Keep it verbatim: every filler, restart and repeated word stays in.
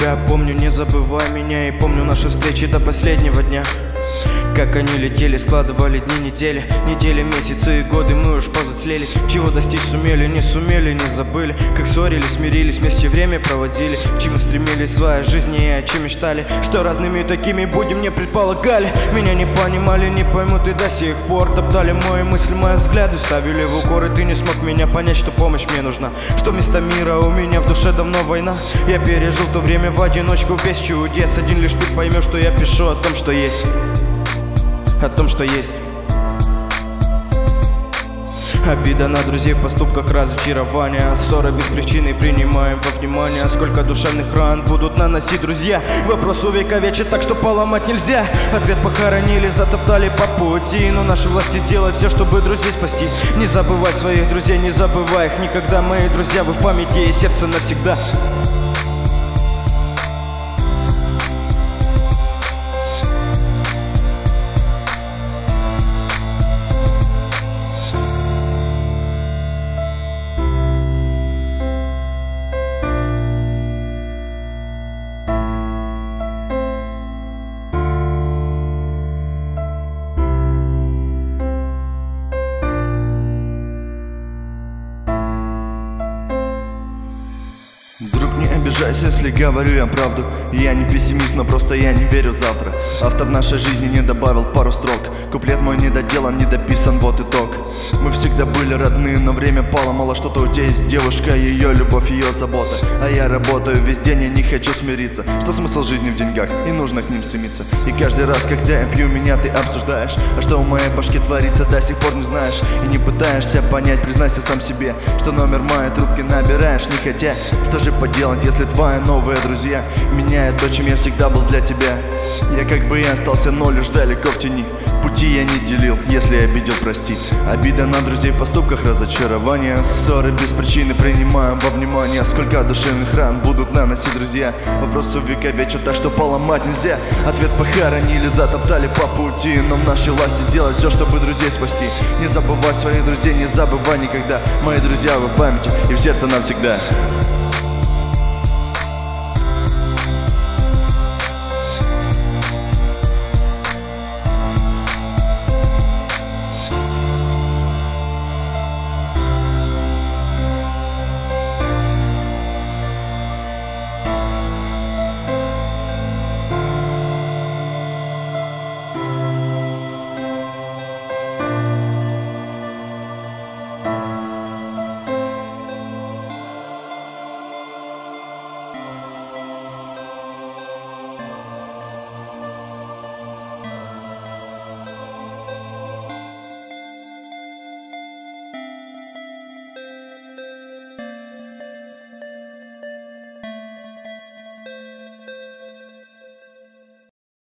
тебя помню, не забывай меня. И помню наши встречи до последнего дня. Как они летели, складывали дни, недели, недели, месяцы и годы, мы уж повзрослели. Чего достичь сумели, не сумели, не забыли. Как ссорились, смирились, вместе время проводили. К чему стремились в своей жизни и о чем мечтали. Что разными такими будем, не предполагали. Меня не понимали, не поймут и до сих пор. Топтали мои мысли, мои взгляды, ставили в укор. И ты не смог меня понять, что помощь мне нужна. Что вместо мира у меня в душе давно война. Я пережил то время в одиночку без чудес. Один лишь ты поймешь, что я пишу о том, что есть. О том, что есть. Обида на друзей в поступках, разочарования. Ссоры без причины принимаем во внимание. Сколько душевных ран будут наносить друзья. Вопрос увековечен, так что поломать нельзя. Ответ похоронили, затоптали по пути. Но наши власти сделают все, чтобы друзей спасти. Не забывай своих друзей, не забывай их никогда. Мои друзья, вы в памяти и сердце навсегда. Друг, не обижайся, если говорю я правду. Я не пессимист, но просто я не верю в завтра. Автор нашей жизни не добавил пару строк. Куплет мой не доделан, не дописан, вот итог. Мы всегда были родные, но время пало. Мало что-то у тебя есть девушка, ее любовь, ее забота. А я работаю весь день, я не хочу смириться. Что смысл жизни в деньгах, и нужно к ним стремиться. И каждый раз, когда я пью, меня ты обсуждаешь. А что в моей башке творится, до сих пор не знаешь. И не пытаешься понять, признайся сам себе, что номер моей трубки набираешь не хотя. Что же поделать, если твои новые друзья меняют то, чем я всегда был для тебя. Я как бы и остался, но лишь далеко в тени. Пути я не делил, если обидел, прости. Обида на друзей в поступках, разочарования. Ссоры без причины принимаем во внимание. Сколько душевных ран будут наносить друзья. Вопрос увековечен, так что поломать нельзя. Ответ похоронили, затоптали по пути. Но в нашей власти сделать все, чтобы друзей спасти. Не забывай своих друзей, не забывай никогда. Мои друзья, вы в памяти и в сердце навсегда.